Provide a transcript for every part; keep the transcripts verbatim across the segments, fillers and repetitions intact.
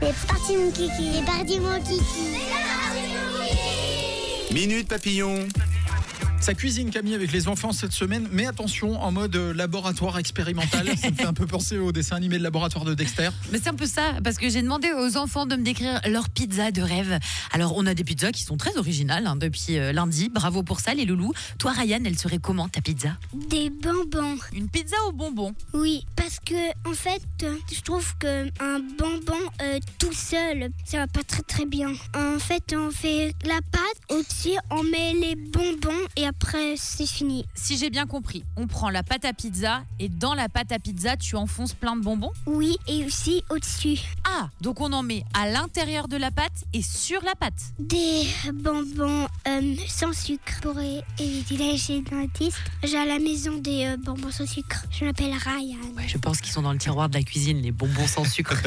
C'est parti mon kiki. C'est parti mon kiki. Minute Papillon. Ça cuisine Camille avec les enfants cette semaine, mais attention, en mode laboratoire expérimental. Ça me fait un peu penser au dessin animé de laboratoire de Dexter. Mais c'est un peu ça, parce que j'ai demandé aux enfants de me décrire leur pizza de rêve. Alors on a des pizzas qui sont très originales hein, depuis euh, lundi, bravo pour ça les loulous. Toi Ryan, elle serait comment ta pizza? Des bonbons. Une pizza aux bonbons? Oui, parce que en fait, euh, je trouve que un bonbon euh, tout seul, ça va pas très très bien. En fait, on fait la pâte, au-dessus, on met les bonbons et après c'est fini. Si j'ai bien compris, on prend la pâte à pizza et dans la pâte à pizza, tu enfonces plein de bonbons? Oui, et aussi au-dessus. Ah, donc on en met à l'intérieur de la pâte et sur la pâte. Des bonbons euh, sans sucre pour é- éviter d'aller chez le dentiste. J'ai à la maison des euh, bonbons sans sucre. Je m'appelle Ryan. Ouais, je pense qu'ils sont dans le tiroir de la cuisine, les bonbons sans sucre.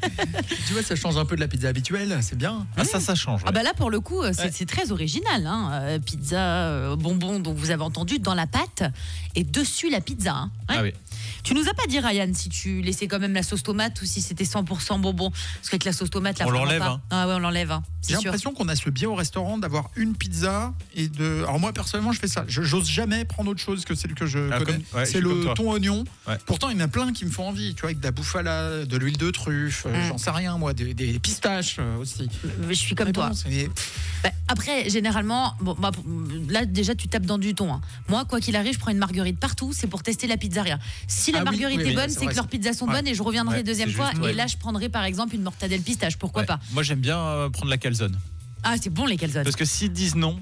Tu vois, ça change un peu de la pizza habituelle, c'est bien. Ah, ça, ça change. Ouais. Ah bah là pour le coup c'est, Ouais. c'est très original hein. euh, Pizza, euh, bonbons donc vous avez entendu dans la pâte et dessus la pizza hein. Ouais. Ah oui. Tu nous as pas dit Ryan si tu laissais quand même la sauce tomate ou si c'était cent pour cent bonbon, parce qu'avec la sauce tomate là, On vraiment l'enlève, pas. hein. Ah ouais on l'enlève hein. J'ai C'est sûr. l'impression qu'on a ce biais au restaurant d'avoir une pizza et de. Alors moi personnellement, je fais ça. Je j'ose jamais prendre autre chose que celle que je Ah, connais. comme- ouais, je c'est suis comme le toi. thon oignon. Ouais. Pourtant, il y en a plein qui me font envie. Tu vois, avec de la bouffala, de l'huile de truffe, euh, Mm. j'en sais rien moi, des, des pistaches euh, aussi. Je suis comme Mais toi. bon, c'est- Bah, après, généralement, bon, bah, là déjà tu tapes dans du thon. hein. Moi, quoi qu'il arrive, je prends une marguerite partout, c'est pour tester la pizzeria. Si la Ah oui, marguerite oui, est oui, bonne, c'est c'est vrai, que leurs ça. pizzas sont Ouais. bonnes et je reviendrai Ouais, deuxième c'est fois. juste, et ouais. là, je prendrai par exemple une mortadelle pistache, pourquoi Ouais. pas. Moi, j'aime bien euh, prendre la calzone. Ah, c'est bon les calzones. Parce que s'ils disent non,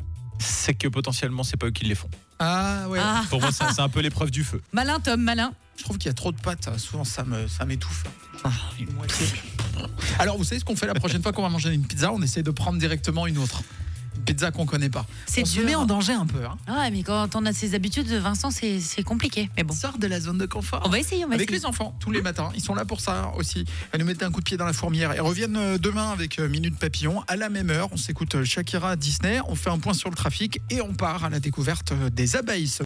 c'est que potentiellement, c'est pas eux qui les font. Ah ouais. Ah, Pour moi, c'est c'est un peu l'épreuve du feu. malin Tom, malin. Je trouve qu'il y a trop de pâtes. Souvent, ça me, ça m'étouffe. Ah, une moitié. Alors, vous savez ce qu'on fait la prochaine fois qu'on va manger une pizza? On essaie de prendre directement une autre. Une pizza qu'on connaît pas. C'est on se dur. met en danger un peu. Hein. Ah, mais quand on a ses habitudes, Vincent, c'est, c'est compliqué. Mais bon, Sors de la zone de confort. on va essayer, on va Avec essayer. les enfants, tous les matins. Ils sont là pour ça aussi. Elles nous mettent un coup de pied dans la fourmière. Ils reviennent euh, demain avec euh, Minute Papillon. À la même heure, on s'écoute euh, Shakira Disney. On fait un point sur le trafic et on part à la découverte euh, des abeilles.